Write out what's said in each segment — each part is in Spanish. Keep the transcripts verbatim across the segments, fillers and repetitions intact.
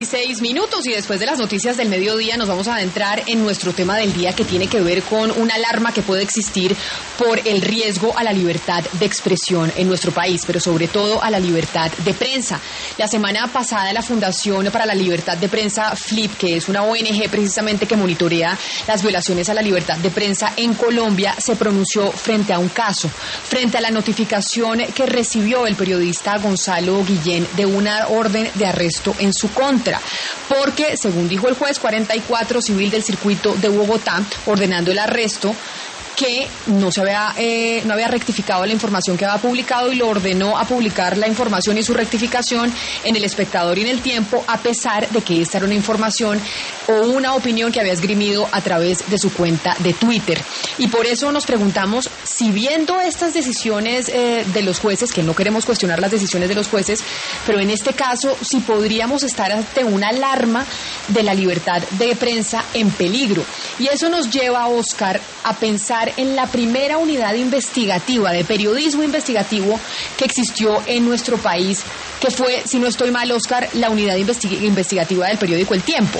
Seis minutos y después de las noticias del mediodía nos vamos a adentrar en nuestro tema del día, que tiene que ver con una alarma que puede existir por el riesgo a la libertad de expresión en nuestro país, pero sobre todo a la libertad de prensa. La semana pasada la Fundación para la Libertad de Prensa, F L I P, que es una O N G precisamente que monitorea las violaciones a la libertad de prensa en Colombia, se pronunció frente a un caso, frente a la notificación que recibió el periodista Gonzalo Guillén de una orden de arresto en su contra. Porque, según dijo el juez cuarenta y cuatro civil del circuito de Bogotá, ordenando el arresto, que no se había eh, no había rectificado la información que había publicado y lo ordenó a publicar la información y su rectificación en El Espectador y en El Tiempo, a pesar de que esta era una información o una opinión que había esgrimido a través de su cuenta de Twitter. Y por eso nos preguntamos si, viendo estas decisiones eh, de los jueces, que no queremos cuestionar las decisiones de los jueces, pero en este caso, si podríamos estar ante una alarma de la libertad de prensa en peligro. Y eso nos lleva, Oscar, a pensar en la primera unidad investigativa de periodismo investigativo que existió en nuestro país, que fue, si no estoy mal, Oscar, la unidad investi- investigativa del periódico El Tiempo.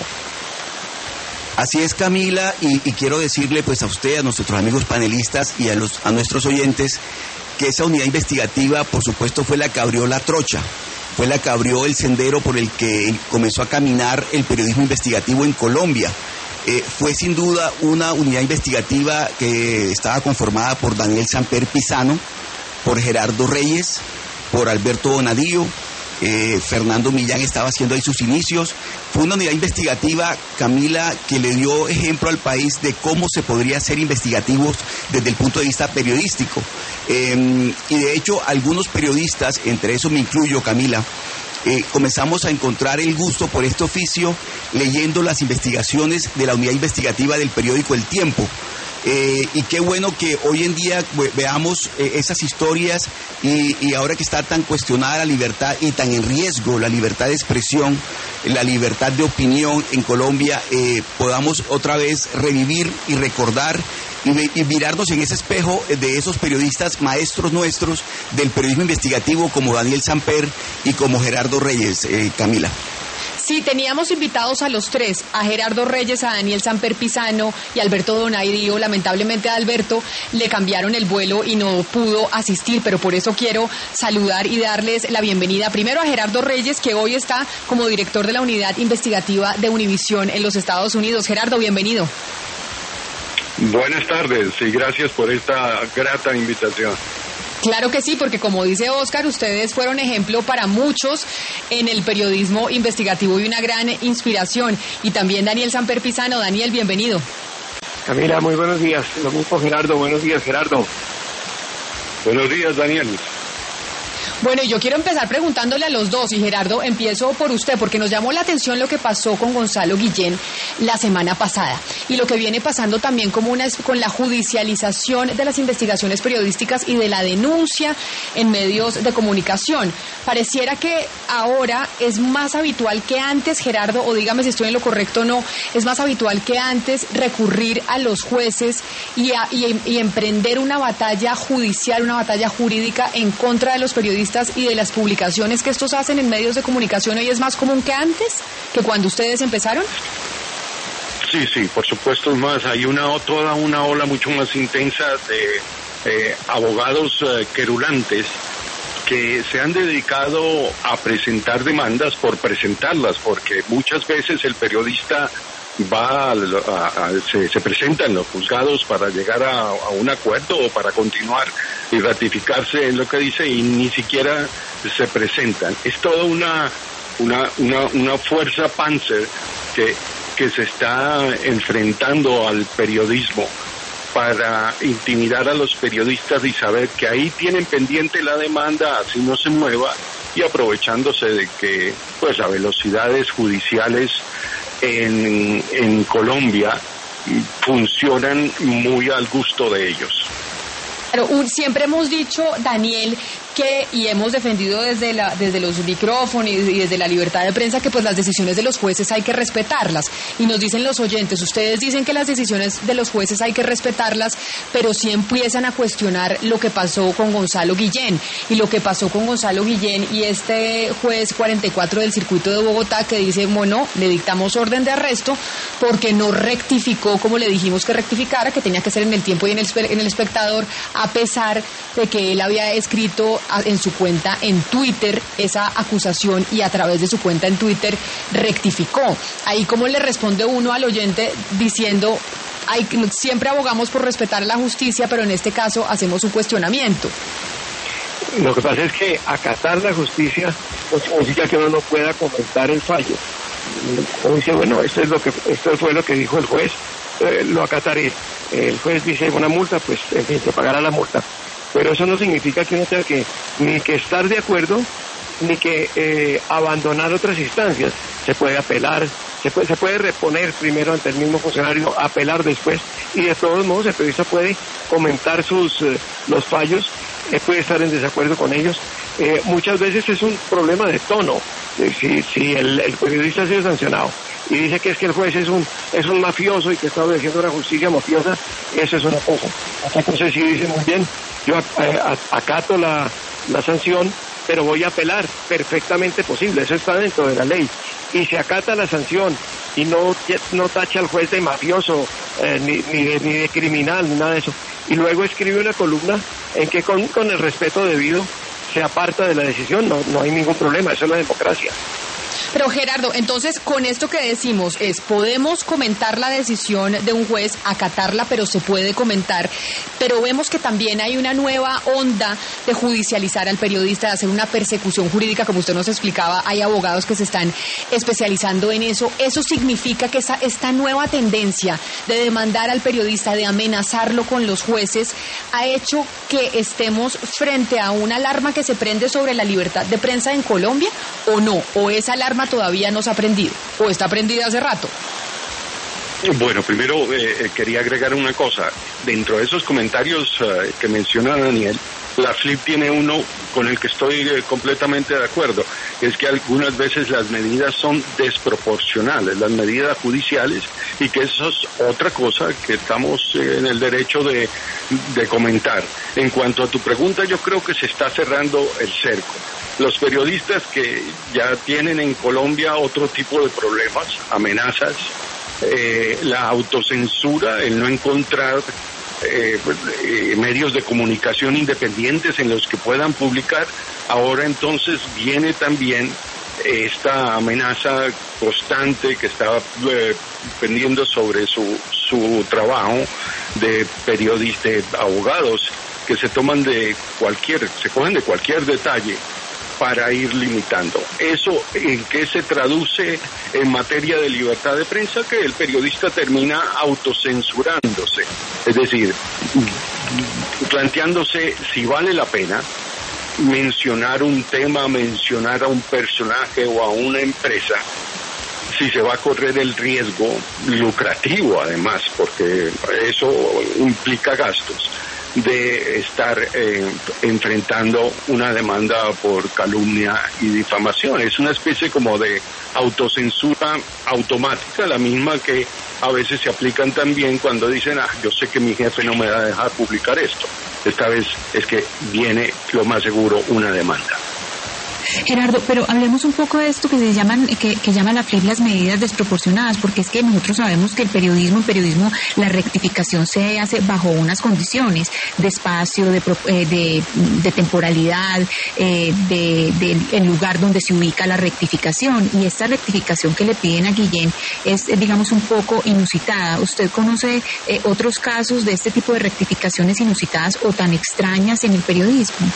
Así es, Camila, y, y quiero decirle pues a usted, a nuestros amigos panelistas y a, los, a nuestros oyentes, que esa unidad investigativa, por supuesto, fue la que abrió la trocha, fue la que abrió el sendero por el que comenzó a caminar el periodismo investigativo en Colombia. Eh, fue sin duda una unidad investigativa que estaba conformada por Daniel Samper Pisano, por Gerardo Reyes, por Alberto Bonadío, eh, Fernando Millán estaba haciendo ahí sus inicios. Fue una unidad investigativa, Camila, que le dio ejemplo al país de cómo se podría ser investigativos desde el punto de vista periodístico. Eh, y de hecho, algunos periodistas, entre esos me incluyo, Camila, Eh, comenzamos a encontrar el gusto por este oficio leyendo las investigaciones de la unidad investigativa del periódico El Tiempo. Eh, y qué bueno que hoy en día veamos eh, esas historias y, y ahora que está tan cuestionada la libertad y tan en riesgo la libertad de expresión, la libertad de opinión en Colombia, eh, podamos otra vez revivir y recordar y, y mirarnos en ese espejo de esos periodistas maestros nuestros del periodismo investigativo como Daniel Samper y como Gerardo Reyes, eh, Camila. Sí, teníamos invitados a los tres, a Gerardo Reyes, a Daniel Samper Pisano y a Alberto Donadío. Lamentablemente a Alberto le cambiaron el vuelo y no pudo asistir, pero por eso quiero saludar y darles la bienvenida primero a Gerardo Reyes, que hoy está como director de la unidad investigativa de Univisión en los Estados Unidos. Gerardo, bienvenido. Buenas tardes y gracias por esta grata invitación. Claro que sí, porque como dice Oscar, ustedes fueron ejemplo para muchos en el periodismo investigativo y una gran inspiración. Y también Daniel Samper Pisano. Daniel, bienvenido. Camila, muy buenos días. Lo mismo Gerardo, buenos días, Gerardo. Buenos días, Daniel. Bueno, y yo quiero empezar preguntándole a los dos, y Gerardo, empiezo por usted, porque nos llamó la atención lo que pasó con Gonzalo Guillén la semana pasada, y lo que viene pasando también como una, con la judicialización de las investigaciones periodísticas y de la denuncia en medios de comunicación. Pareciera que ahora es más habitual que antes, Gerardo, o dígame si estoy en lo correcto o no, es más habitual que antes recurrir a los jueces y, a, y, y emprender una batalla judicial, una batalla jurídica en contra de los periodistas y de las publicaciones que estos hacen en medios de comunicación. ¿Hoy es más común que antes, que cuando ustedes empezaron? Sí, sí, por supuesto es más. Hay una toda una ola mucho más intensa de eh, abogados eh, querulantes que se han dedicado a presentar demandas por presentarlas, porque muchas veces el periodista va a, a, a, se, se presenta en los juzgados para llegar a, a un acuerdo o para continuar y ratificarse en lo que dice, y ni siquiera se presentan. Es toda una una una, una fuerza Panzer que que se está enfrentando al periodismo para intimidar a los periodistas y saber que ahí tienen pendiente la demanda, así no se mueva, y aprovechándose de que pues las velocidades judiciales en, en Colombia funcionan muy al gusto de ellos. Pero un, siempre hemos dicho, Daniel, que, y hemos defendido desde la desde los micrófonos y desde la libertad de prensa, que pues las decisiones de los jueces hay que respetarlas. Y nos dicen los oyentes, ustedes dicen que las decisiones de los jueces hay que respetarlas, pero sí empiezan a cuestionar lo que pasó con Gonzalo Guillén. Y lo que pasó con Gonzalo Guillén y este juez cuarenta y cuatro del circuito de Bogotá, que dice, bueno, le dictamos orden de arresto porque no rectificó como le dijimos que rectificara, que tenía que ser en el tiempo y en el, en el espectador, a pesar de que él había escrito en su cuenta en Twitter esa acusación y a través de su cuenta en Twitter rectificó. Ahí, ¿cómo le responde uno al oyente diciendo, hay, siempre abogamos por respetar la justicia, pero en este caso hacemos un cuestionamiento? Lo que pasa es que acatar la justicia no significa que uno no pueda comentar el fallo. Uno dice, bueno, esto es lo que esto fue lo que dijo el juez, eh, lo acataré. El juez dice una multa, pues en fin, se pagará la multa. Pero eso no significa que uno tenga que ni que estar de acuerdo, ni que eh, abandonar otras instancias. Se puede apelar, se puede, se puede reponer primero ante el mismo funcionario, apelar después, y de todos modos el periodista puede comentar sus eh, los fallos, eh, puede estar en desacuerdo con ellos. Eh, muchas veces es un problema de tono. Eh, si si el, el periodista ha sido sancionado y dice que es que el juez es un es un mafioso y que está obedeciendo una justicia mafiosa, eso es una cosa. Entonces si dice, muy bien, yo acato la, la sanción, pero voy a apelar, perfectamente posible, eso está dentro de la ley. Y se acata la sanción y no, no tacha al juez de mafioso, eh, ni, ni, de, ni de criminal, ni nada de eso. Y luego escribe una columna en que con, con el respeto debido se aparta de la decisión, no, no hay ningún problema, eso es la democracia. Pero Gerardo, entonces con esto que decimos es, podemos comentar la decisión de un juez, acatarla, pero se puede comentar, pero vemos que también hay una nueva onda de judicializar al periodista, de hacer una persecución jurídica, como usted nos explicaba, hay abogados que se están especializando en eso. ¿Eso significa que esa, esta nueva tendencia de demandar al periodista, de amenazarlo con los jueces, ha hecho que estemos frente a una alarma que se prende sobre la libertad de prensa en Colombia, o no? ¿O esa alarma todavía no se ha prendido, o está prendida hace rato? Bueno, primero eh, quería agregar una cosa. Dentro de esos comentarios eh, que menciona Daniel, la F L I P tiene uno con el que estoy eh, completamente de acuerdo. Es que algunas veces las medidas son desproporcionales, las medidas judiciales, y que eso es otra cosa que estamos eh, en el derecho de, de comentar. En cuanto a tu pregunta, yo creo que se está cerrando el cerco. Los periodistas que ya tienen en Colombia otro tipo de problemas, amenazas, eh, la autocensura, el no encontrar eh, eh, medios de comunicación independientes en los que puedan publicar, ahora entonces viene también esta amenaza constante que está eh, pendiendo sobre su, su trabajo de periodistas, de abogados que se toman de cualquier, se cogen de cualquier detalle para ir limitando. ¿Eso en qué se traduce en materia de libertad de prensa? Que el periodista termina autocensurándose, es decir, planteándose si vale la pena mencionar un tema, mencionar a un personaje o a una empresa, si se va a correr el riesgo lucrativo, además, porque eso implica gastos, de estar eh, enfrentando una demanda por calumnia y difamación. Es una especie como de autocensura automática, la misma que a veces se aplican también cuando dicen, ah, yo sé que mi jefe no me va a dejar publicar esto. Esta vez es que viene, lo más seguro, una demanda. Gerardo, pero hablemos un poco de esto que se llaman, que, que llaman la F L I P las medidas desproporcionadas, porque es que nosotros sabemos que el periodismo, en periodismo, la rectificación se hace bajo unas condiciones de espacio, de, eh, de, de temporalidad, eh, de, de el lugar donde se ubica la rectificación, y esta rectificación que le piden a Guillén es, digamos, un poco inusitada. ¿Usted conoce eh, otros casos de este tipo de rectificaciones inusitadas o tan extrañas en el periodismo?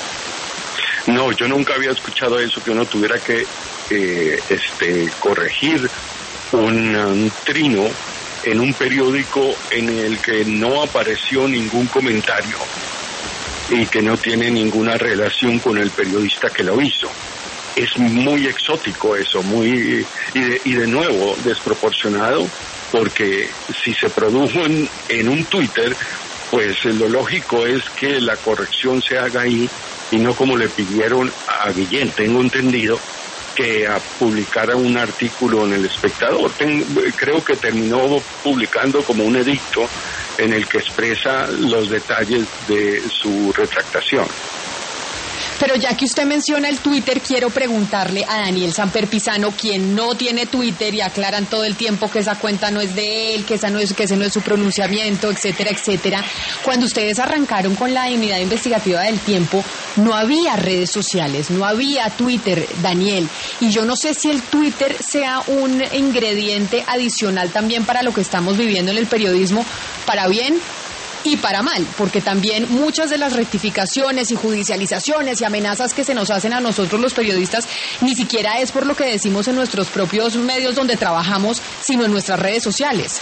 No, yo nunca había escuchado eso, que uno tuviera que eh, este, corregir un, un trino en un periódico en el que no apareció ningún comentario y que no tiene ninguna relación con el periodista que lo hizo. Es muy exótico eso, muy y de, y de nuevo desproporcionado, porque si se produjo en, en un Twitter, pues lo lógico es que la corrección se haga ahí y no como le pidieron a Guillén. Tengo entendido que a publicara un artículo en El Espectador. Ten, creo que terminó publicando como un edicto en el que expresa los detalles de su retractación. Pero ya que usted menciona el Twitter, quiero preguntarle a Daniel Samper Pizano, quien no tiene Twitter y aclaran todo el tiempo que esa cuenta no es de él, que esa no es, que ese no es su pronunciamiento, etcétera, etcétera. Cuando ustedes arrancaron con la unidad investigativa del Tiempo, no había redes sociales, no había Twitter, Daniel. Y yo no sé si el Twitter sea un ingrediente adicional también para lo que estamos viviendo en el periodismo, para bien y para mal, porque también muchas de las rectificaciones y judicializaciones y amenazas que se nos hacen a nosotros los periodistas ni siquiera es por lo que decimos en nuestros propios medios donde trabajamos, sino en nuestras redes sociales.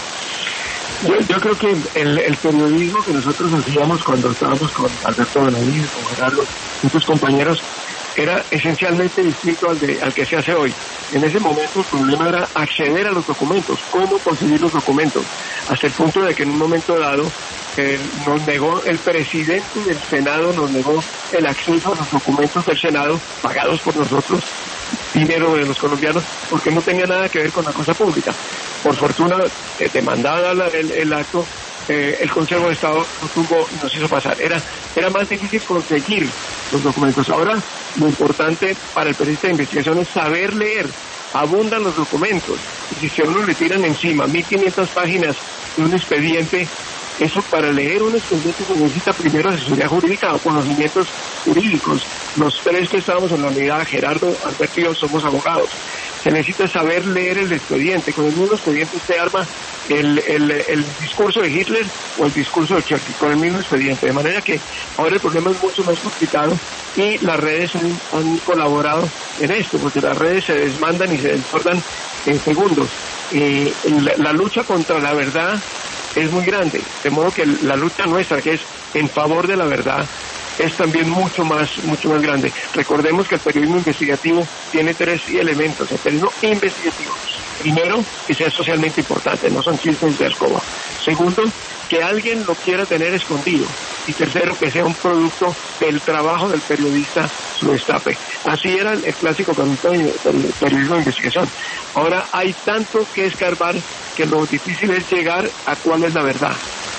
Yo, yo creo que el, el periodismo que nosotros hacíamos cuando estábamos con Alberto Benavides, con Gerardo, muchos compañeros, era esencialmente distinto al, de, al que se hace hoy. En ese momento el problema era acceder a los documentos, cómo conseguir los documentos, hasta el punto de que en un momento dado eh, nos negó el presidente del Senado, nos negó el acceso a los documentos del Senado, pagados por nosotros, dinero de los colombianos, porque no tenía nada que ver con la cosa pública. Por fortuna, eh, demandada la, el, el acto, Eh, el Consejo de Estado nos tuvo y nos hizo pasar. Era, era más difícil conseguir los documentos. Ahora, lo importante para el periodista de investigación es saber leer. Abundan los documentos. Y si a uno le tiran encima mil quinientas páginas de un expediente, eso para leer un expediente se necesita primero asesoría jurídica o conocimientos jurídicos. Los tres que estábamos en la unidad, Gerardo, Alberto y yo, somos abogados. Se necesita saber leer el expediente. Con el mismo expediente usted arma el, el, el discurso de Hitler o el discurso de Churchill, con el mismo expediente. De manera que ahora el problema es mucho más complicado y las redes han, han colaborado en esto, porque las redes se desmandan y se desbordan en segundos. Eh, la, la lucha contra la verdad es muy grande, de modo que la lucha nuestra, que es en favor de la verdad, es también mucho más mucho más grande. Recordemos que el periodismo investigativo tiene tres elementos. El periodismo investigativo, primero, que sea socialmente importante, no son chistes de escoba. Segundo, que alguien lo quiera tener escondido. Y tercero, que sea un producto del trabajo del periodista, su destape. Así era el clásico periodismo de investigación. Ahora hay tanto que escarbar que lo difícil es llegar a cuál es la verdad.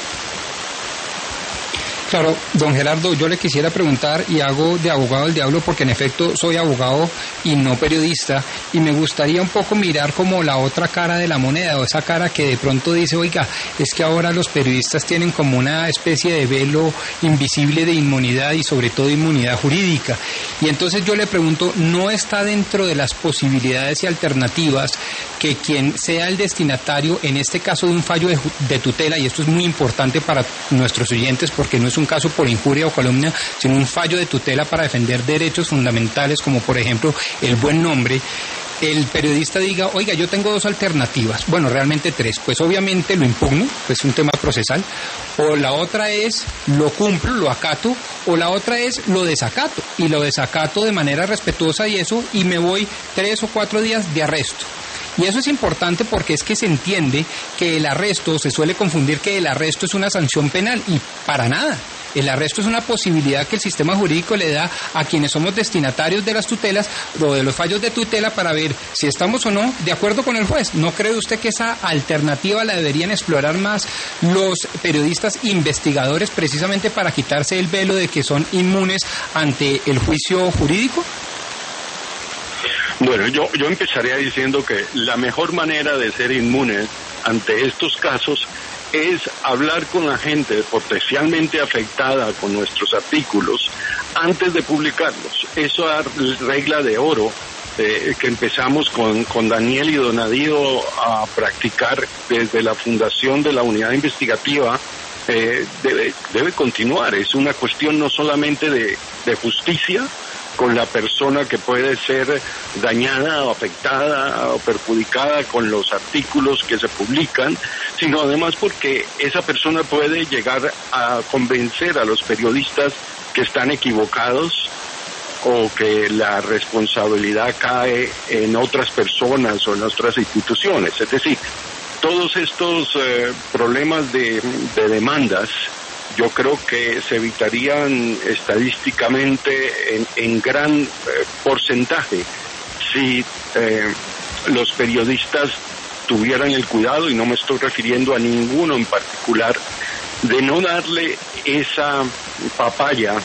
Claro, don Gerardo, yo le quisiera preguntar, y hago de abogado del diablo porque en efecto soy abogado y no periodista, y me gustaría un poco mirar como la otra cara de la moneda, o esa cara que de pronto dice, oiga, es que ahora los periodistas tienen como una especie de velo invisible de inmunidad y sobre todo inmunidad jurídica. Y entonces yo le pregunto, ¿no está dentro de las posibilidades y alternativas que quien sea el destinatario, en este caso de un fallo de, de tutela, y esto es muy importante para nuestros oyentes porque no es un un caso por injuria o calumnia, sino un fallo de tutela para defender derechos fundamentales como por ejemplo el buen nombre, el periodista diga, oiga, yo tengo dos alternativas, bueno, realmente tres, pues obviamente lo impugno, pues es un tema procesal, o la otra es lo cumplo, lo acato, o la otra es lo desacato, y lo desacato de manera respetuosa y eso, y me voy tres o cuatro días de arresto. Y eso es importante porque es que se entiende que el arresto, se suele confundir que el arresto es una sanción penal, y para nada. El arresto es una posibilidad que el sistema jurídico le da a quienes somos destinatarios de las tutelas o de los fallos de tutela para ver si estamos o no de acuerdo con el juez. ¿No cree usted que esa alternativa la deberían explorar más los periodistas investigadores precisamente para quitarse el velo de que son inmunes ante el juicio jurídico? Bueno, yo, yo empezaría diciendo que la mejor manera de ser inmune ante estos casos es hablar con la gente potencialmente afectada con nuestros artículos antes de publicarlos. Eso es regla de oro eh, que empezamos con, con Daniel y Donadío a practicar desde la fundación de la unidad investigativa. Eh, debe, debe continuar. Es una cuestión no solamente de, de justicia con la persona que puede ser dañada o afectada o perjudicada con los artículos que se publican, sino además porque esa persona puede llegar a convencer a los periodistas que están equivocados o que la responsabilidad cae en otras personas o en otras instituciones. Es decir, todos estos eh, problemas de, de demandas yo creo que se evitarían estadísticamente en, en gran eh, porcentaje si eh, los periodistas tuvieran el cuidado, y no me estoy refiriendo a ninguno en particular, de no darle esa papaya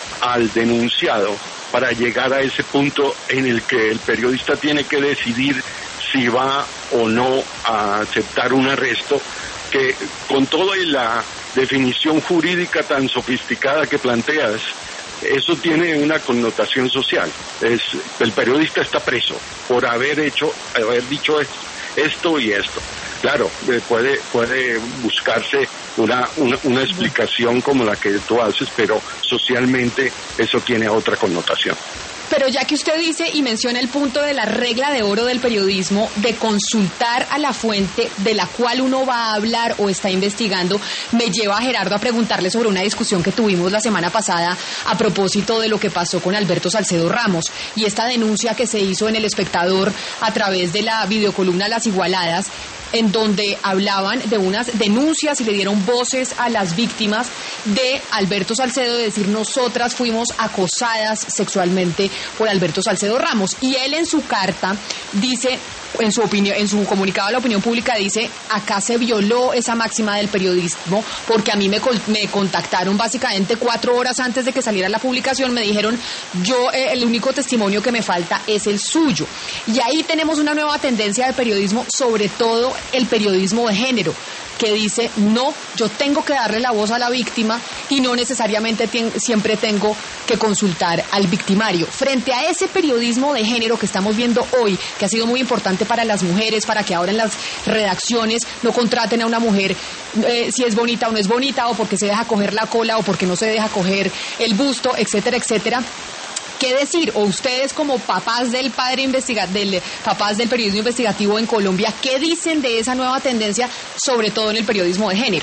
al denunciado para llegar a ese punto en el que el periodista tiene que decidir si va o no a aceptar un arresto, que con toda la definición jurídica tan sofisticada que planteas, eso tiene una connotación social. Es, el periodista está preso por haber hecho, haber dicho esto y esto. Claro, puede puede buscarse una, una una explicación como la que tú haces, pero socialmente eso tiene otra connotación. Pero ya que usted dice y menciona el punto de la regla de oro del periodismo, de consultar a la fuente de la cual uno va a hablar o está investigando, me lleva a Gerardo a preguntarle sobre una discusión que tuvimos la semana pasada a propósito de lo que pasó con Alberto Salcedo Ramos y esta denuncia que se hizo en El Espectador a través de la videocolumna Las Igualadas, en donde hablaban de unas denuncias y le dieron voces a las víctimas de Alberto Salcedo, de decir nosotras fuimos acosadas sexualmente por Alberto Salcedo Ramos. Y él en su carta dice, en su opinión, en su comunicado a la opinión pública dice, acá se violó esa máxima del periodismo porque a mí me, me contactaron básicamente cuatro horas antes de que saliera la publicación, me dijeron, yo eh, el único testimonio que me falta es el suyo. Y ahí tenemos una nueva tendencia de periodismo, sobre todo el periodismo de género, que dice, no, yo tengo que darle la voz a la víctima y no necesariamente ten, siempre tengo que consultar al victimario. Frente a ese periodismo de género que estamos viendo hoy, que ha sido muy importante para las mujeres, para que ahora en las redacciones no contraten a una mujer eh, si es bonita o no es bonita, o porque se deja coger la cola, o porque no se deja coger el busto, etcétera, etcétera. ¿Qué decir? O ustedes como papás del padre investiga del papás del periodismo investigativo en Colombia, ¿qué dicen de esa nueva tendencia, sobre todo en el periodismo de género?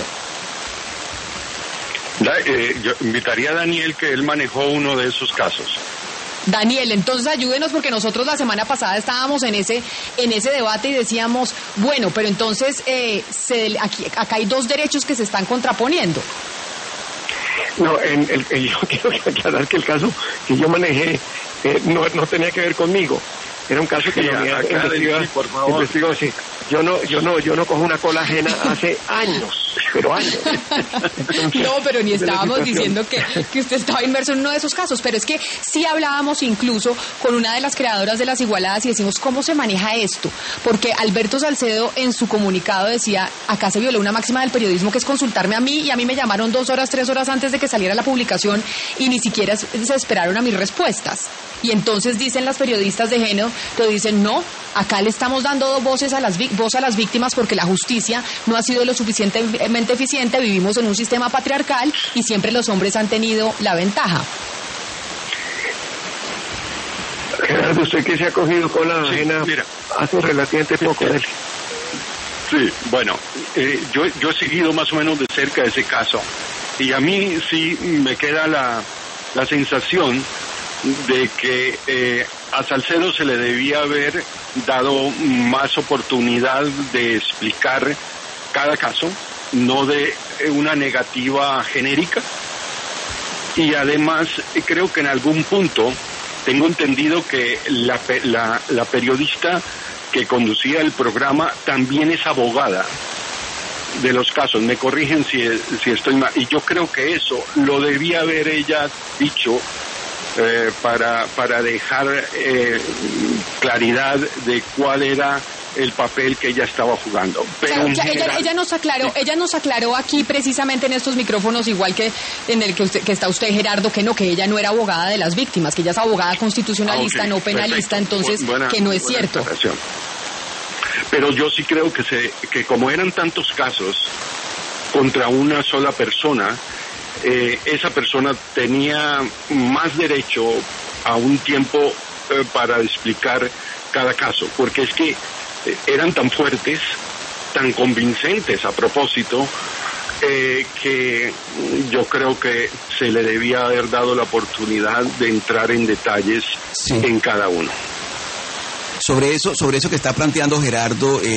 Da, eh, yo invitaría a Daniel, que él manejó uno de esos casos. Daniel, entonces ayúdenos, porque nosotros la semana pasada estábamos en ese en ese debate y decíamos, bueno, pero entonces eh, se, aquí, acá hay dos derechos que se están contraponiendo. No, en el, el, yo quiero aclarar que el caso que yo manejé eh, no, no tenía que ver conmigo. Era un caso que sí, yo había investigado, sí, por favor. investigado, sí. Yo no, yo no, yo no cojo una cola ajena hace años, pero años. Entonces, no, pero ni estábamos diciendo que, que usted estaba inmerso en uno de esos casos, pero es que sí hablábamos incluso con una de las creadoras de Las Igualadas y decimos, ¿cómo se maneja esto? Porque Alberto Salcedo en su comunicado decía, acá se violó una máxima del periodismo, que es consultarme a mí, y a mí me llamaron dos horas, tres horas antes de que saliera la publicación y ni siquiera se esperaron a mis respuestas. Y entonces dicen las periodistas de género, te dicen, no, acá le estamos dando voces a las voz a las víctimas porque la justicia no ha sido lo suficientemente eficiente, vivimos en un sistema patriarcal y siempre los hombres han tenido la ventaja. Gerardo, usted que se ha cogido con la sí, ajena mira, hace relativamente poco. Sí, sí bueno, eh, yo, yo he seguido más o menos de cerca ese caso y a mí sí me queda la, la sensación de que eh, a Salcedo se le debía haber dado más oportunidad de explicar cada caso, no de una negativa genérica. Y además creo que en algún punto tengo entendido que la, la, la periodista que conducía el programa también es abogada de los casos. Me corrigen si, si estoy mal. Y yo creo que eso lo debía haber ella dicho Eh, para para dejar eh, claridad de cuál era el papel que ella estaba jugando. Pero o sea, ya, general, ella, ella nos aclaró, ella nos aclaró aquí precisamente en estos micrófonos, igual que en el que, usted, que está usted, Gerardo, que no, que ella no era abogada de las víctimas, que ella es abogada constitucionalista, ah, okay, no penalista, perfecto. Entonces buena, que no es cierto. Aclaración. Pero yo sí creo que se que como eran tantos casos contra una sola persona, Eh, esa persona tenía más derecho a un tiempo eh, para explicar cada caso, porque es que eh, eran tan fuertes, tan convincentes a propósito, eh, que yo creo que se le debía haber dado la oportunidad de entrar en detalles sí. en cada uno. Sobre eso, sobre eso que está planteando Gerardo, eh,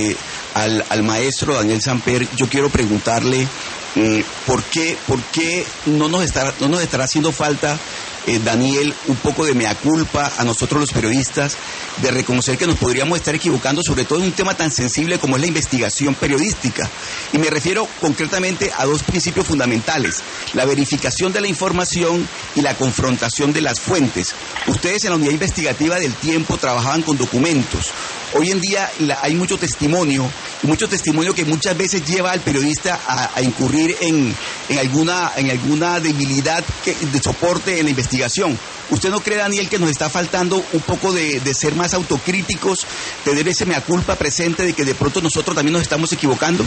al, al maestro Daniel Samper, yo quiero preguntarle eh, ¿por qué, por qué no nos estará, no nos estará haciendo falta, eh, Daniel, un poco de mea culpa a nosotros los periodistas, de reconocer que nos podríamos estar equivocando, sobre todo en un tema tan sensible como es la investigación periodística? Y me refiero concretamente a dos principios fundamentales: la verificación de la información y la confrontación de las fuentes. Ustedes en la unidad investigativa del Tiempo trabajaban con documentos. Hoy en día la, hay mucho testimonio, mucho testimonio que muchas veces lleva al periodista a, a incurrir en, en, alguna, en alguna debilidad que, de soporte en la investigación. ¿Usted no cree, Daniel, que nos está faltando un poco de, de ser más autocríticos, tener ese mea culpa presente de que de pronto nosotros también nos estamos equivocando?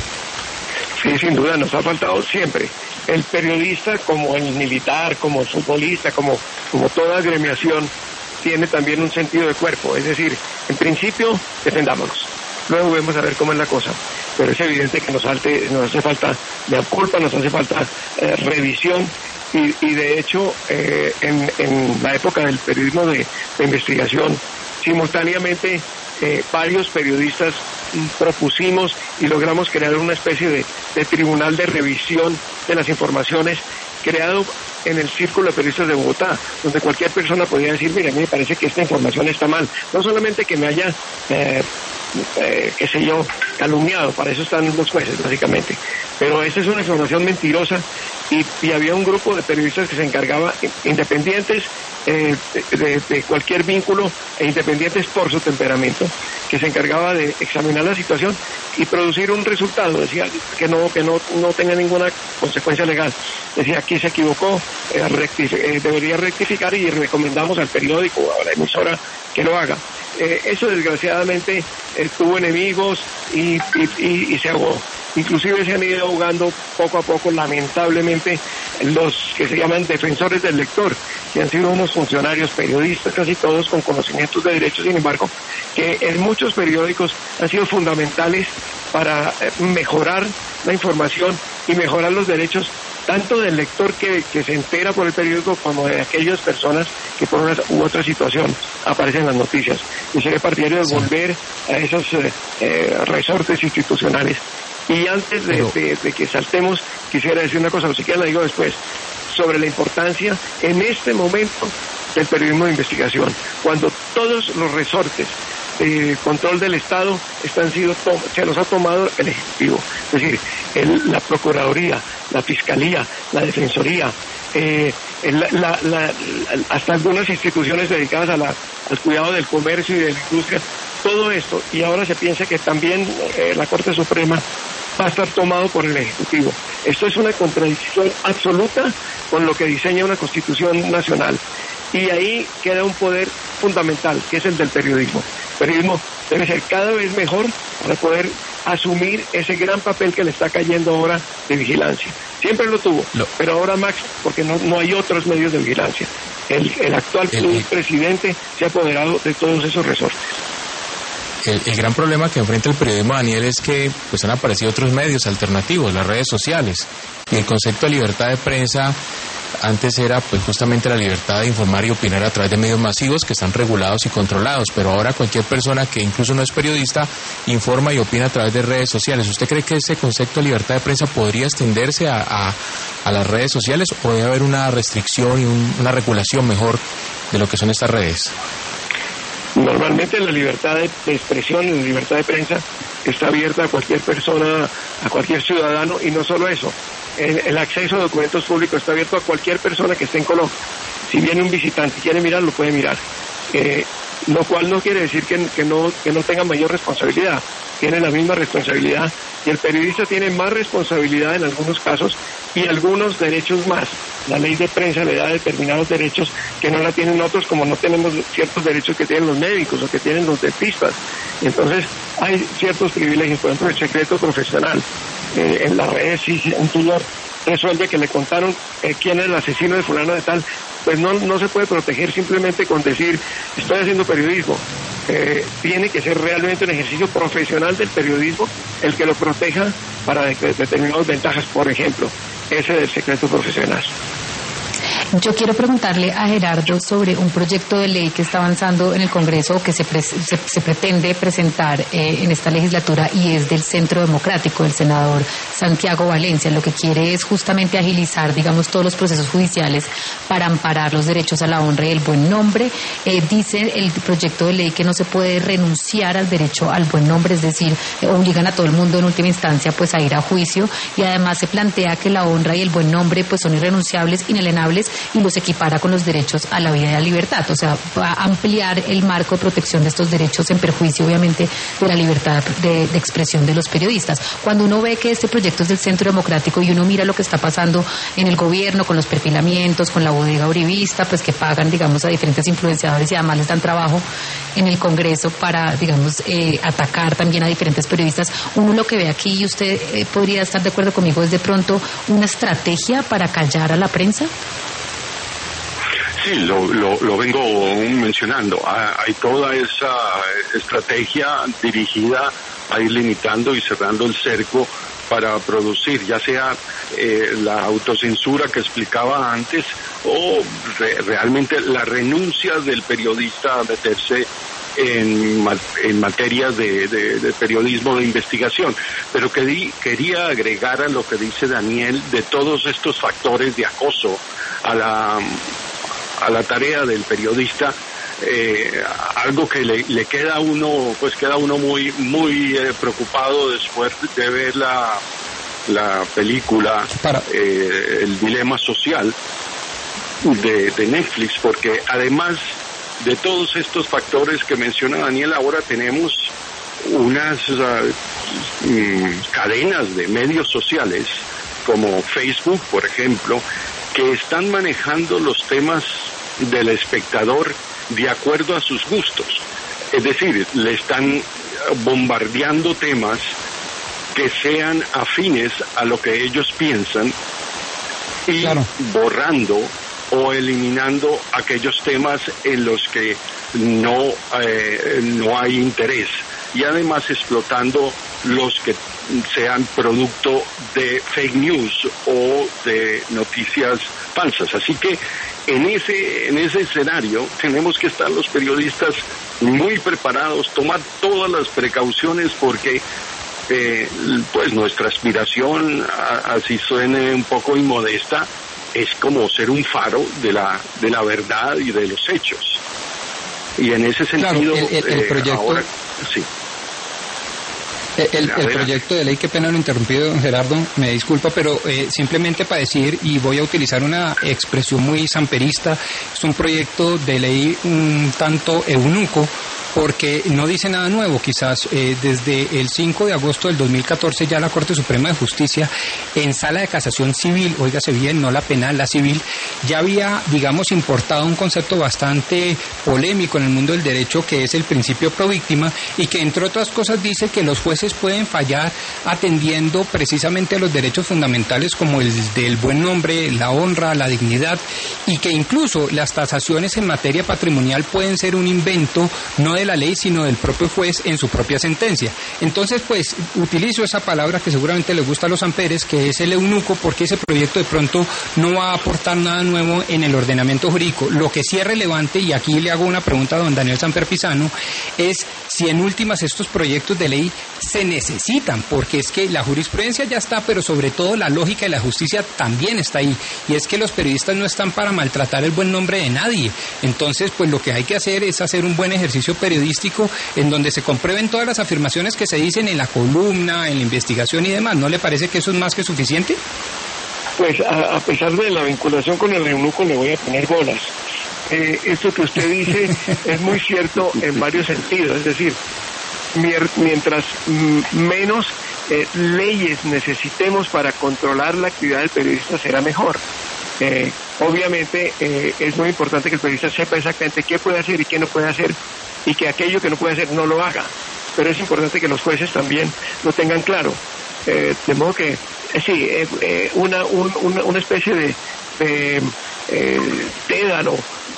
Sí, sin duda, nos ha faltado siempre. El periodista, como el militar, como el futbolista, como, como toda agremiación, tiene también un sentido de cuerpo. Es decir, en principio, defendámonos. Luego vamos a ver cómo es la cosa. Pero es evidente que nos, halte, nos hace falta mea culpa, nos hace falta eh, revisión. Y, y de hecho, eh, en, en la época del periodismo de, de investigación, simultáneamente eh, varios periodistas propusimos y logramos crear una especie de, de tribunal de revisión de las informaciones, creado en el Círculo de Periodistas de Bogotá, donde cualquier persona podía decir, mira, a mí me parece que esta información está mal. No solamente que me haya, eh, eh, qué sé yo, calumniado, para eso están los jueces, básicamente. Pero esta es una información mentirosa y, y había un grupo de periodistas que se encargaba, independientes eh, de, de, de cualquier vínculo e independientes por su temperamento, que se encargaba de examinar la situación y producir un resultado. Decía que no que no, no tenga ninguna consecuencia legal. Decía, aquí se equivocó, eh, rectif- eh, debería rectificar, y recomendamos al periódico o a la emisora que lo haga. Eh, eso desgraciadamente eh, tuvo enemigos y, y, y, y se ahogó. Inclusive se han ido ahogando poco a poco, lamentablemente, los que se llaman defensores del lector, que han sido unos funcionarios, periodistas, casi todos con conocimientos de derecho, sin embargo, que en muchos periódicos han sido fundamentales para mejorar la información y mejorar los derechos tanto del lector que, que se entera por el periódico, como de aquellas personas que por una u otra situación aparecen en las noticias. Y seré partidario de volver a esos eh, eh, resortes institucionales. Y antes de, de, de que saltemos, quisiera decir una cosa, o siquiera la digo después, sobre la importancia en este momento del periodismo de investigación, cuando todos los resortes de control del Estado están sido to- se los ha tomado el Ejecutivo, es decir, el, la Procuraduría, la Fiscalía, la Defensoría, eh, el, la, la, la, hasta algunas instituciones dedicadas a la, al cuidado del comercio y de la industria, todo esto, y ahora se piensa que también eh, la Corte Suprema va a estar tomado por el Ejecutivo. Esto es una contradicción absoluta con lo que diseña una Constitución nacional. Y ahí queda un poder fundamental, que es el del periodismo. El periodismo debe ser cada vez mejor para poder asumir ese gran papel que le está cayendo ahora de vigilancia. Siempre lo tuvo, lo... pero ahora más, porque no, no hay otros medios de vigilancia. El, el actual el, el... presidente se ha apoderado de todos esos resortes. El, el gran problema que enfrenta el periodismo, Daniel, es que pues han aparecido otros medios alternativos, las redes sociales, y el concepto de libertad de prensa antes era pues justamente la libertad de informar y opinar a través de medios masivos que están regulados y controlados, pero ahora cualquier persona que incluso no es periodista informa y opina a través de redes sociales. ¿Usted cree que ese concepto de libertad de prensa podría extenderse a, a, a las redes sociales, o debe haber una restricción y un, una regulación mejor de lo que son estas redes? Normalmente la libertad de, de expresión, la libertad de prensa está abierta a cualquier persona, a cualquier ciudadano, y no solo eso, el, el acceso a documentos públicos está abierto a cualquier persona que esté en Colombia. Si viene un visitante y quiere mirar, lo puede mirar, eh, lo cual no quiere decir que, que, no, que no tenga mayor responsabilidad, tiene la misma responsabilidad, y el periodista tiene más responsabilidad en algunos casos y algunos derechos más. La ley de prensa le da determinados derechos que no la tienen otros, como no tenemos ciertos derechos que tienen los médicos o que tienen los dentistas. Entonces hay ciertos privilegios, por ejemplo el secreto profesional. Eh, en las redes, si un tutor resuelve que le contaron eh, quién es el asesino de fulano de tal, pues no, no se puede proteger simplemente con decir estoy haciendo periodismo. Eh, tiene que ser realmente un ejercicio profesional del periodismo el que lo proteja para de, de determinadas ventajas, por ejemplo ese del secreto profesional. Yo quiero preguntarle a Gerardo sobre un proyecto de ley que está avanzando en el Congreso, que se, pre se, se pretende presentar eh, en esta legislatura, y es del Centro Democrático, del senador Santiago Valencia. Lo que quiere es justamente agilizar, digamos, todos los procesos judiciales para amparar los derechos a la honra y el buen nombre. Eh, dice el proyecto de ley que no se puede renunciar al derecho al buen nombre, es decir, eh, obligan a todo el mundo en última instancia pues a ir a juicio, y además se plantea que la honra y el buen nombre pues son irrenunciables, inalienables, y los equipara con los derechos a la vida y a la libertad. O sea, va a ampliar el marco de protección de estos derechos en perjuicio, obviamente, de la libertad de, de expresión de los periodistas. Cuando uno ve que este proyecto es del Centro Democrático y uno mira lo que está pasando en el gobierno con los perfilamientos, con la bodega uribista, pues que pagan, digamos, a diferentes influenciadores y además les dan trabajo en el Congreso para, digamos, eh, atacar también a diferentes periodistas, uno lo que ve aquí, y usted eh, podría estar de acuerdo conmigo, es de pronto una estrategia para callar a la prensa. Sí, lo, lo, lo vengo mencionando. Hay toda esa estrategia dirigida a ir limitando y cerrando el cerco para producir, ya sea eh, la autocensura que explicaba antes o re, realmente la renuncia del periodista a meterse en, en materias de, de, de periodismo de investigación. Pero que di, quería agregar a lo que dice Daniel de todos estos factores de acoso a la a la tarea del periodista, eh, algo que le, le queda a uno, pues queda uno muy muy eh, preocupado después de ver la la película eh, El Dilema Social de, de Netflix, porque además de todos estos factores que menciona Daniel, ahora tenemos unas uh, mm, cadenas de medios sociales como Facebook, por ejemplo, que están manejando los temas del espectador de acuerdo a sus gustos. Es decir, le están bombardeando temas que sean afines a lo que ellos piensan y claro, borrando o eliminando aquellos temas en los que no, eh, no hay interés, y además explotando los que sean producto de fake news o de noticias falsas. Así que en ese en ese escenario tenemos que estar los periodistas muy preparados, tomar todas las precauciones, porque eh, pues nuestra aspiración, a, así suene un poco inmodesta, es como ser un faro de la de la verdad y de los hechos. Y en ese sentido, claro, el, el, el proyecto, eh, ahora, sí. El, el proyecto de ley, qué pena lo interrumpido, don Gerardo, me disculpa, pero eh, simplemente para decir, y voy a utilizar una expresión muy samperista, es un proyecto de ley un tanto eunuco, porque no dice nada nuevo. Quizás eh, desde el cinco de agosto del dos mil catorce ya la Corte Suprema de Justicia, en sala de casación civil, óigase bien, no la penal, la civil, ya había, digamos, importado un concepto bastante polémico en el mundo del derecho, que es el principio pro víctima, y que entre otras cosas dice que los jueces pueden fallar atendiendo precisamente a los derechos fundamentales como el del buen nombre, la honra, la dignidad, y que incluso las tasaciones en materia patrimonial pueden ser un invento no de la ley, sino del propio juez en su propia sentencia. Entonces, pues, utilizo esa palabra que seguramente le gusta a los amperes, que es el eunuco, porque ese proyecto de pronto no va a aportar nada nuevo en el ordenamiento jurídico. Lo que sí es relevante, y aquí le hago una pregunta a don Daniel Samper Pisano, es si en últimas estos proyectos de ley se necesitan, porque es que la jurisprudencia ya está, pero sobre todo la lógica y la justicia también está ahí, y es que los periodistas no están para maltratar el buen nombre de nadie. Entonces, pues lo que hay que hacer es hacer un buen ejercicio periodístico en donde se comprueben todas las afirmaciones que se dicen en la columna, en la investigación y demás. ¿No le parece que eso es más que suficiente? Pues a, a pesar de la vinculación con el eunuco, le voy a poner bolas. Eh, esto que usted dice es muy cierto en varios sentidos, es decir, mientras menos eh, leyes necesitemos para controlar la actividad del periodista, será mejor. Eh, obviamente eh, es muy importante que el periodista sepa exactamente qué puede hacer y qué no puede hacer, y que aquello que no puede hacer no lo haga, pero es importante que los jueces también lo tengan claro. Eh, de modo que, eh, sí, eh, eh, una, un, una, una especie de, de eh, tédano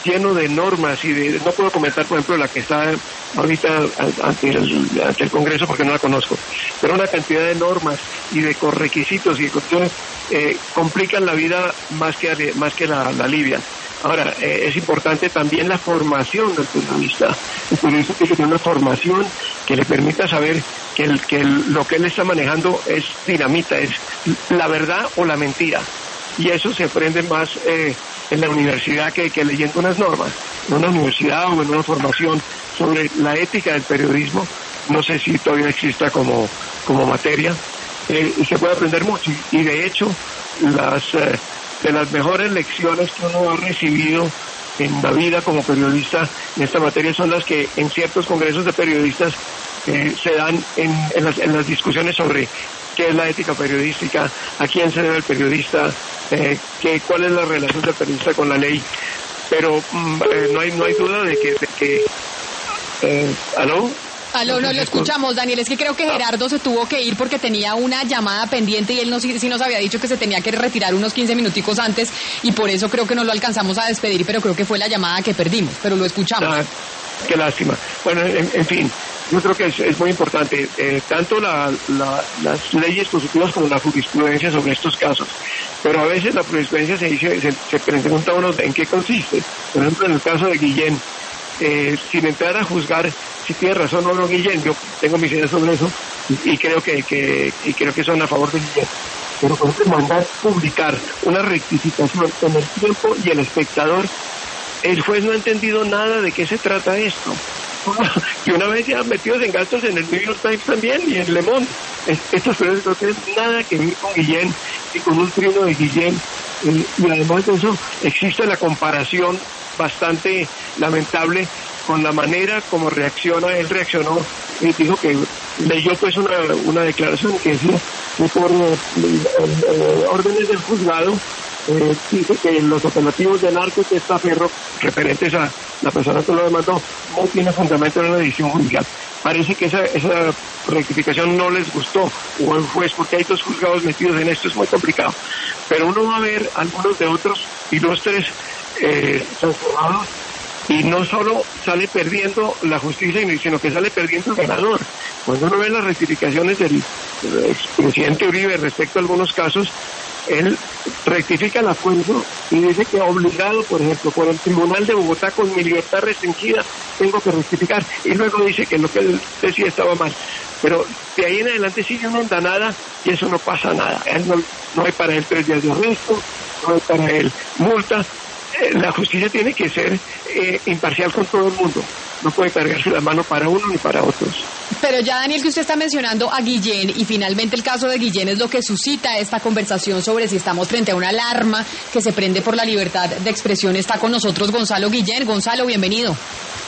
lleno de normas y de, no puedo comentar, por ejemplo, la que está ahorita ante el, ante el Congreso porque no la conozco, pero una cantidad de normas y de requisitos y de cuestiones eh, complican la vida más que, más que la, la alivian. Ahora, eh, es importante también la formación del periodista. El periodista tiene que tener una formación que le permita saber que, el, que el, lo que él está manejando es dinamita, es la verdad o la mentira. Y eso se aprende más eh, en la universidad que, que leyendo unas normas. En una universidad o en una formación sobre la ética del periodismo, no sé si todavía exista como, como materia, eh, y se puede aprender mucho. Y de hecho, las... Eh, de las mejores lecciones que uno ha recibido en la vida como periodista en esta materia son las que en ciertos congresos de periodistas eh, se dan en, en, las, en las discusiones sobre qué es la ética periodística, a quién se debe el periodista, eh, que, cuál es la relación del periodista con la ley. Pero mm, eh, no hay no hay duda de que... De que eh, ¿Aló? Aló, no lo escuchamos, Daniel. Es que creo que Gerardo se tuvo que ir porque tenía una llamada pendiente y él nos, sí nos había dicho que se tenía que retirar unos quince minuticos antes y por eso creo que no lo alcanzamos a despedir, pero creo que fue la llamada que perdimos, pero lo escuchamos. Ah, qué lástima. Bueno, en, en fin, yo creo que es, es muy importante, eh, tanto la, la, las leyes positivas como la jurisprudencia sobre estos casos, pero a veces la jurisprudencia se dice, se, se pregunta a uno en qué consiste. Por ejemplo, en el caso de Guillén, eh, sin entrar a juzgar si tiene razón o no Guillén, yo tengo mis ideas sobre eso y, y creo que, que y creo que son a favor de Guillén, pero por ejemplo mandar publicar una rectificación en el tiempo y el espectador, el juez no ha entendido nada de qué se trata esto. Y una vez ya metidos en gastos en el New York Times también y en Le Monde, estos periódicos no tienen nada que ver con Guillén y con un trino de Guillén, y, y además de eso existe la comparación bastante lamentable con la manera como reacciona, él reaccionó y dijo que leyó pues una, una declaración que decía que por eh, eh, órdenes del juzgado eh, dice que los operativos de narco y testaferro referentes a la persona que lo demandó no tiene fundamento en la decisión judicial. Parece que esa, esa rectificación no les gustó o al juez, porque hay dos juzgados metidos en esto, es muy complicado. Pero uno va a ver algunos de otros ilustres eh, transformados y no solo sale perdiendo la justicia, sino que sale perdiendo el ganador. Cuando uno ve las rectificaciones del, del expresidente Uribe respecto a algunos casos, él rectifica el acuerdo y dice que obligado, por ejemplo, por el Tribunal de Bogotá con mi libertad restringida, tengo que rectificar. Y luego dice que lo que él decía estaba mal. Pero de ahí en adelante sigue una andanada y eso no pasa nada. Él no, no hay para él tres días de arresto, no hay para él multa. La justicia tiene que ser eh, imparcial con todo el mundo. No puede cargarse la mano para uno ni para otros. Pero ya, Daniel, que usted está mencionando a Guillén y finalmente el caso de Guillén es lo que suscita esta conversación sobre si estamos frente a una alarma que se prende por la libertad de expresión. Está con nosotros Gonzalo Guillén. Gonzalo, bienvenido.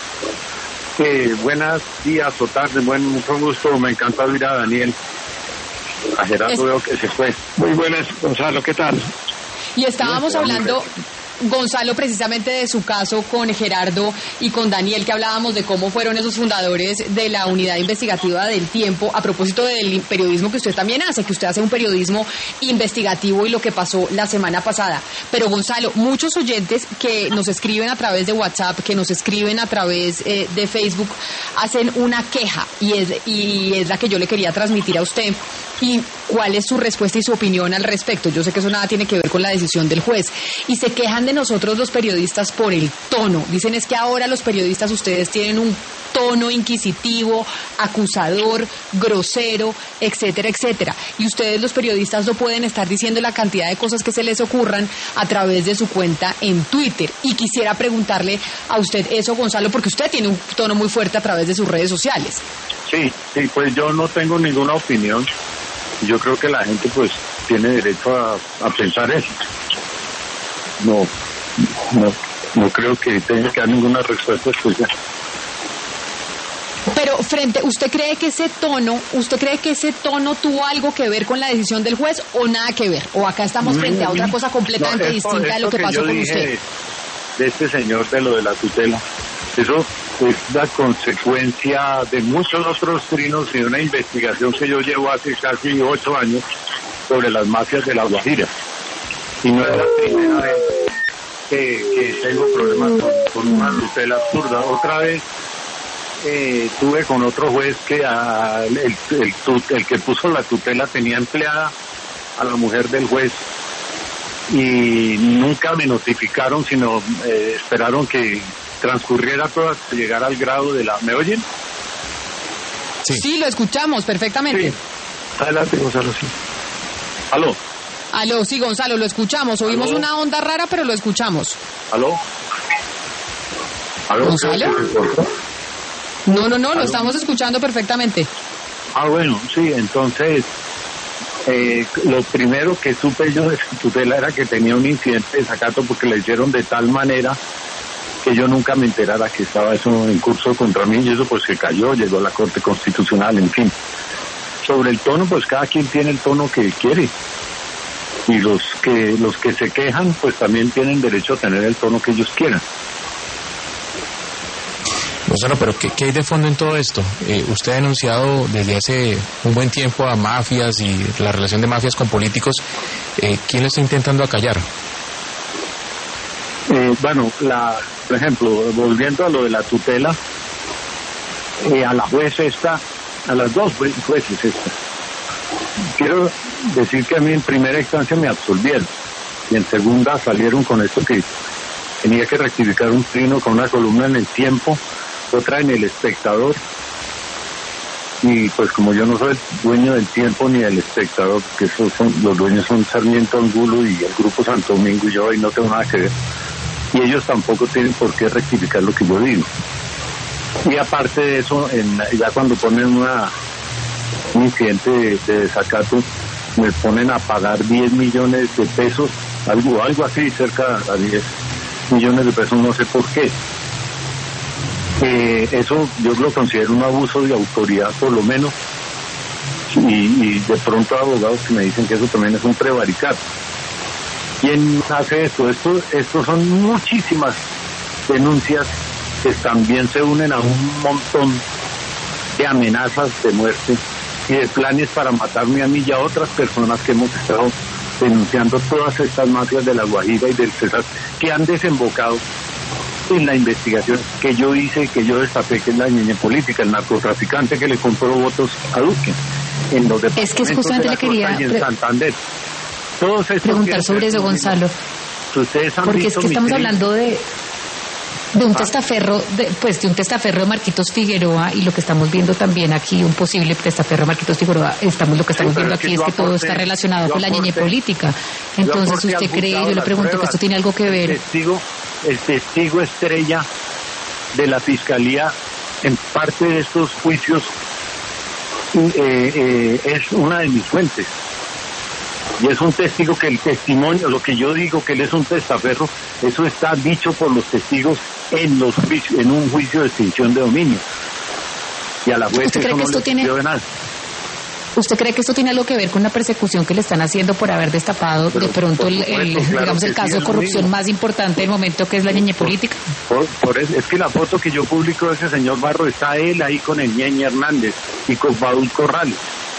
Eh, buenos días o tardes, buen, mucho gusto. Me encanta oír a Daniel. A Gerardo es... veo que se fue. Muy buenas, Gonzalo, ¿qué tal? Y estábamos Bien, hablando... Gonzalo, precisamente de su caso con Gerardo y con Daniel, que hablábamos de cómo fueron esos fundadores de la unidad investigativa del Tiempo, a propósito del periodismo que usted también hace, que usted hace un periodismo investigativo y lo que pasó la semana pasada. Pero Gonzalo, muchos oyentes que nos escriben a través de WhatsApp, que nos escriben a través eh, de Facebook, hacen una queja y es, y es la que yo le quería transmitir a usted. ¿Y cuál es su respuesta y su opinión al respecto? Yo sé que eso nada tiene que ver con la decisión del juez. Y se quejan de nosotros los periodistas por el tono. Dicen es que ahora los periodistas ustedes tienen un tono inquisitivo, acusador, grosero, etcétera, etcétera. Y ustedes los periodistas no pueden estar diciendo la cantidad de cosas que se les ocurran a través de su cuenta en Twitter. Y quisiera preguntarle a usted eso, Gonzalo, porque usted tiene un tono muy fuerte a través de sus redes sociales. Sí, sí, pues yo no tengo ninguna opinión. Yo creo que la gente pues tiene derecho a, a pensar eso. No, no, no creo que tenga que dar ninguna respuesta especial. Pero frente, ¿usted cree que ese tono, usted cree que ese tono tuvo algo que ver con la decisión del juez o nada que ver? ¿O acá estamos frente a otra cosa completamente no, esto, distinta de lo que, que pasó con usted? De, de este señor de lo de la tutela. Eso es la consecuencia de muchos otros trinos y de una investigación que yo llevo hace casi ocho años sobre las mafias de La Guajira. Y no es la primera vez que, que tengo problemas con, con una tutela absurda. Otra vez eh, tuve con otro juez que a, el, el, el, el que puso la tutela tenía empleada a la mujer del juez y nunca me notificaron, sino eh, esperaron que transcurriera todo hasta llegar al grado de la... ¿Me oyen? Sí, sí, lo escuchamos perfectamente. Sí. Adelante, Gonzalo, sí. ¿Aló? Aló, sí, Gonzalo, lo escuchamos. Oímos ¿Aló? una onda rara, pero lo escuchamos. ¿Aló? ¿Aló? ¿Gonzalo? No, no, no, lo estamos escuchando perfectamente. Ah, bueno, sí, entonces, eh, lo primero que supe yo de su tutela era que tenía un incidente de desacato porque le hicieron de tal manera que yo nunca me enterara que estaba eso en curso contra mí, y eso pues que cayó, llegó a la Corte Constitucional, en fin. Sobre el tono, pues cada quien tiene el tono que quiere. Y los que los que se quejan, pues también tienen derecho a tener el tono que ellos quieran. Gonzalo, pero ¿qué, qué hay de fondo en todo esto? Eh, usted ha denunciado desde hace un buen tiempo a mafias y la relación de mafias con políticos. Eh, ¿Quién lo está intentando acallar? Eh, bueno, la, por ejemplo, volviendo a lo de la tutela, eh, a la juez esta, a las dos jueces esta, quiero decir que a mí en primera instancia me absolvieron y en segunda salieron con esto que tenía que rectificar un trino con una columna en El Tiempo, otra en El Espectador, y pues como yo no soy el dueño del Tiempo ni del Espectador, que esos son, los dueños son Sarmiento Angulo y el Grupo Santo Domingo, y yo ahí no tengo nada que ver, y ellos tampoco tienen por qué rectificar lo que yo digo. Y aparte de eso, en, ya cuando ponen una, un incidente de, de desacato, me ponen a pagar diez millones de pesos, algo algo así, cerca a diez millones de pesos, no sé por qué. Eh, eso yo lo considero un abuso de autoridad, por lo menos, y, y de pronto hay abogados que me dicen que eso también es un prevaricato. ¿Quién hace esto? Esto, esto son muchísimas denuncias que también se unen a un montón de amenazas de muerte y de planes para matarme a mí y a otras personas que hemos estado denunciando todas estas mafias de La Guajira y del Cesar que han desembocado en la investigación que yo hice, que yo destapé, que es la ñeñe política, el narcotraficante que le compró votos a Duque en los departamentos es que justamente de la le quería Costa y en Santander. Todos preguntar sobre eso, Gonzalo, ustedes han porque visto es que estamos mi hablando de de un testaferro, de, pues de un testaferro de Marquitos Figueroa, y lo que estamos viendo también aquí, un posible testaferro de Marquitos Figueroa, estamos lo que estamos sí, viendo es aquí que es que aporté, todo está relacionado con la ñeñe política. Entonces, ¿usted cree, yo le pregunto, pruebas, que esto tiene algo que ver? El testigo, el testigo estrella de la Fiscalía en parte de estos juicios eh, eh, es una de mis fuentes. Y es un testigo que el testimonio, lo que yo digo que él es un testaferro, eso está dicho por los testigos en los juicios, en un juicio de extinción de dominio. Y a la juez ¿Usted cree eso que no esto le tiene... sirvió de nada. ¿Usted cree que esto tiene algo que ver con la persecución que le están haciendo por haber destapado Pero, de pronto por el, supuesto, el claro digamos el que caso sí, de es corrupción mismo. más importante del momento, que es la ñeñe política? Por, por eso, es que la foto que yo publico de ese señor Barro está él ahí con el Ñeñe Hernández y con Paul Corrales.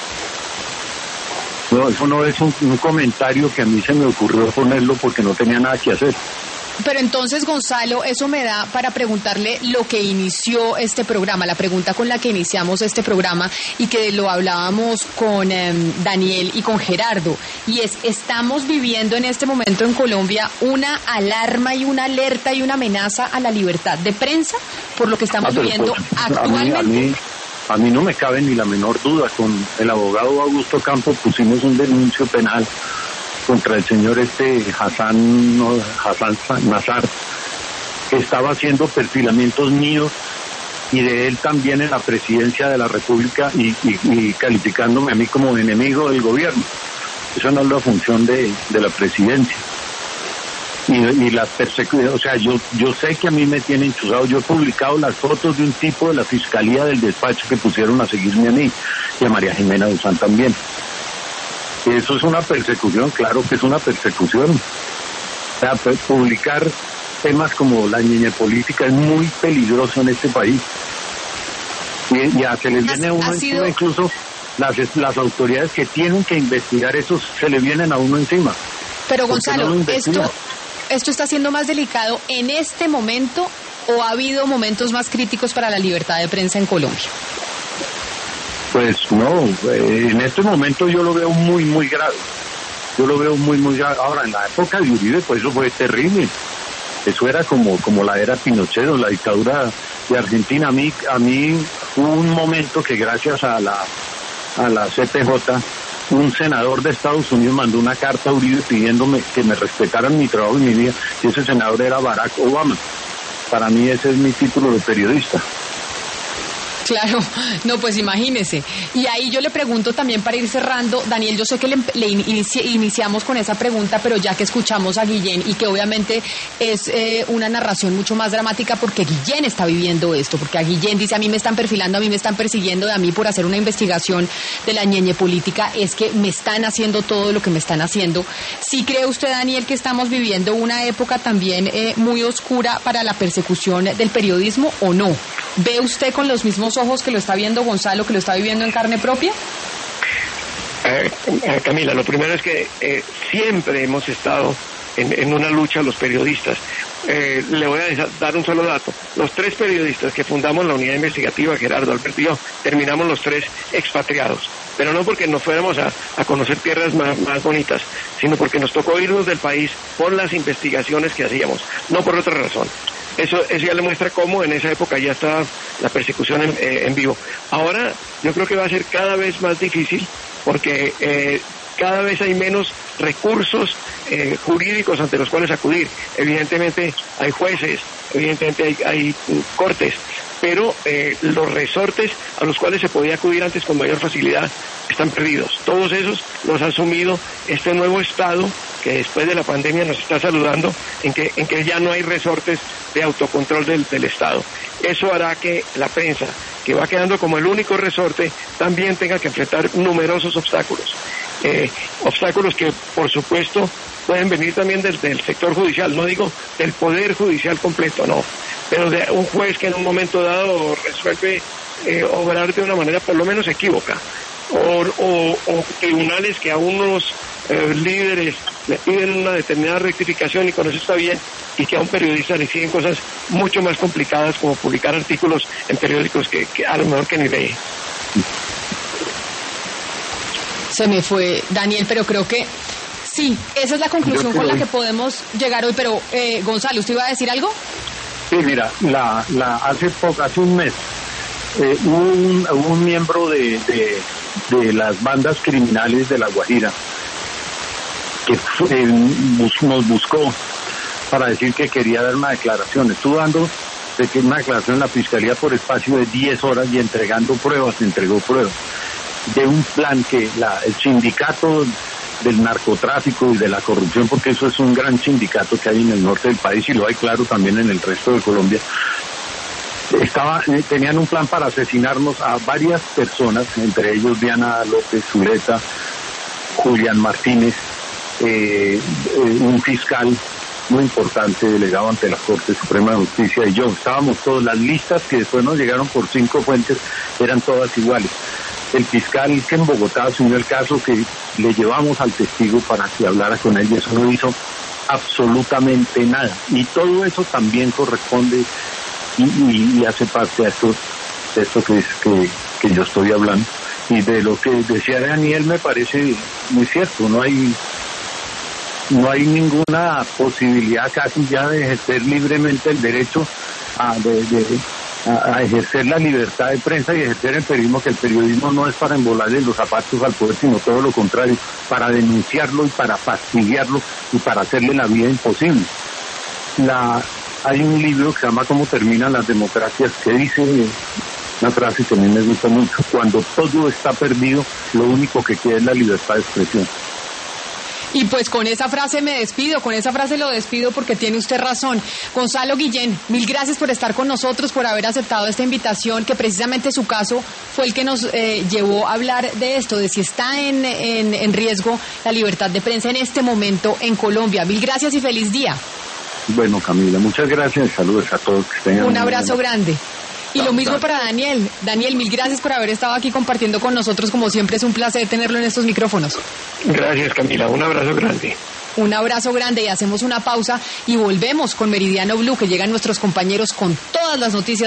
No, eso no es un, un comentario que a mí se me ocurrió ponerlo porque no tenía nada que hacer. Pero entonces, Gonzalo, eso me da para preguntarle lo que inició este programa, la pregunta con la que iniciamos este programa y que lo hablábamos con eh, Daniel y con Gerardo, y es, estamos viviendo en este momento en Colombia una alarma y una alerta y una amenaza a la libertad de prensa por lo que estamos Ah, viviendo pues, actualmente. A mí, a, mí, a mí no me cabe ni la menor duda. Con el abogado Augusto Campos pusimos un denuncio penal contra el señor este Hassan, no, Hassan Nazar, que estaba haciendo perfilamientos míos y de él también en la presidencia de la República y, y, y calificándome a mí como enemigo del gobierno. Eso no es la función de, de la presidencia. Y, y las persecuciones, o sea, yo yo sé que a mí me tienen chuzado. Yo he publicado las fotos de un tipo de la Fiscalía del despacho que pusieron a seguirme a mí y a María Jimena Duzán también. Eso es una persecución, claro que es una persecución. O sea, publicar temas como la ñeñe política es muy peligroso en este país. Y ya se les viene a uno encima, sido... incluso las, las autoridades que tienen que investigar eso se le vienen a uno encima. Pero Gonzalo, no esto... esto está siendo más delicado en este momento o ha habido momentos más críticos para la libertad de prensa en Colombia? Pues no, en este momento yo lo veo muy, muy grave. Yo lo veo muy, muy grave. Ahora, en la época de Uribe, pues eso fue terrible. Eso era como, como la era Pinochet, la dictadura de Argentina. A mí, a mí hubo un momento que gracias a la, a la C P J, un senador de Estados Unidos mandó una carta a Uribe pidiéndome que me respetaran mi trabajo y mi vida, y ese senador era Barack Obama. Para mí ese es mi título de periodista. Claro, no, pues imagínese. Y ahí yo le pregunto también para ir cerrando, Daniel, yo sé que le, le inici, iniciamos con esa pregunta, pero ya que escuchamos a Guillén y que obviamente es eh, una narración mucho más dramática porque Guillén está viviendo esto, porque a Guillén dice, a mí me están perfilando, a mí me están persiguiendo, a mí por hacer una investigación de la ñeñe política es que me están haciendo todo lo que me están haciendo. ¿Sí cree usted, Daniel, que estamos viviendo una época también eh, muy oscura para la persecución del periodismo o no? ¿Ve usted con los mismos ojos que lo está viendo Gonzalo, que lo está viviendo en carne propia? Eh, eh, Camila, lo primero es que eh, siempre hemos estado en, en una lucha los periodistas. Eh, le voy a dar un solo dato. Los tres periodistas que fundamos la unidad investigativa, Gerardo, Alberto y yo, terminamos los tres expatriados. Pero no porque nos fuéramos a, a conocer tierras más, más bonitas, sino porque nos tocó irnos del país por las investigaciones que hacíamos, no por otra razón. Eso, eso ya le muestra cómo en esa época ya estaba la persecución en, eh, en vivo. Ahora yo creo que va a ser cada vez más difícil porque eh, cada vez hay menos recursos eh, jurídicos ante los cuales acudir. Evidentemente hay jueces, evidentemente hay, hay uh, cortes, pero eh, los resortes a los cuales se podía acudir antes con mayor facilidad están perdidos. Todos esos los ha asumido este nuevo Estado que después de la pandemia nos está saludando, en que, en que ya no hay resortes de autocontrol del, del Estado. Eso hará que la prensa, que va quedando como el único resorte, también tenga que enfrentar numerosos obstáculos. Eh, obstáculos que, por supuesto, pueden venir también del, del sector judicial, no digo del poder judicial completo, no, pero de un juez que en un momento dado resuelve eh, obrar de una manera por lo menos equívoca, o, o, o tribunales que a unos eh, líderes le piden una determinada rectificación y con eso está bien, y que a un periodista le exigen cosas mucho más complicadas como publicar artículos en periódicos que, que a lo mejor que ni lee. Se me fue Daniel, pero creo que sí, esa es la conclusión con la que podemos llegar hoy. Pero eh, Gonzalo, ¿usted iba a decir algo? Sí, mira, la, la, hace poco, hace un mes, eh, un, un miembro de, de, de las bandas criminales de La Guajira que eh, bus, nos buscó para decir que quería dar una declaración. Estuvo dando de que una declaración en la Fiscalía por espacio de diez horas y entregando pruebas, entregó pruebas de un plan que la, el sindicato del narcotráfico y de la corrupción, porque eso es un gran sindicato que hay en el norte del país y lo hay claro también en el resto de Colombia, estaba, tenían un plan para asesinarnos a varias personas, entre ellos Diana López Zuleta, Julián Martínez, eh, eh, un fiscal muy importante delegado ante la Corte Suprema de Justicia y yo. Estábamos todos, las listas que después nos llegaron por cinco fuentes eran todas iguales. El fiscal que en Bogotá asumió el caso, que le llevamos al testigo para que hablara con él, y eso no hizo absolutamente nada. Y todo eso también corresponde y, y, y hace parte de esto, de esto que, es, que, que yo estoy hablando. Y de lo que decía Daniel me parece muy cierto, no hay no hay ninguna posibilidad casi ya de ejercer libremente el derecho a, de, de, a, a ejercer la libertad de prensa y ejercer el periodismo, que el periodismo no es para embolarle los zapatos al poder, sino todo lo contrario, para denunciarlo y para fastidiarlo y para hacerle la vida imposible. La, hay un libro que se llama ¿Cómo terminan las democracias?, que dice una frase que a mí me gusta mucho: cuando todo está perdido, lo único que queda es la libertad de expresión. Y pues con esa frase me despido, con esa frase lo despido porque tiene usted razón. Gonzalo Guillén, mil gracias por estar con nosotros, por haber aceptado esta invitación, que precisamente su caso fue el que nos eh, llevó a hablar de esto, de si está en, en, en riesgo la libertad de prensa en este momento en Colombia. Mil gracias y feliz día. Bueno, Camila, muchas gracias y saludos a todos. Que tengan un abrazo grande. Y lo mismo para Daniel. Daniel, mil gracias por haber estado aquí compartiendo con nosotros. Como siempre, es un placer tenerlo en estos micrófonos. Gracias, Camila. Un abrazo grande. Un abrazo grande y hacemos una pausa y volvemos con Meridiano Blue, que llegan nuestros compañeros con todas las noticias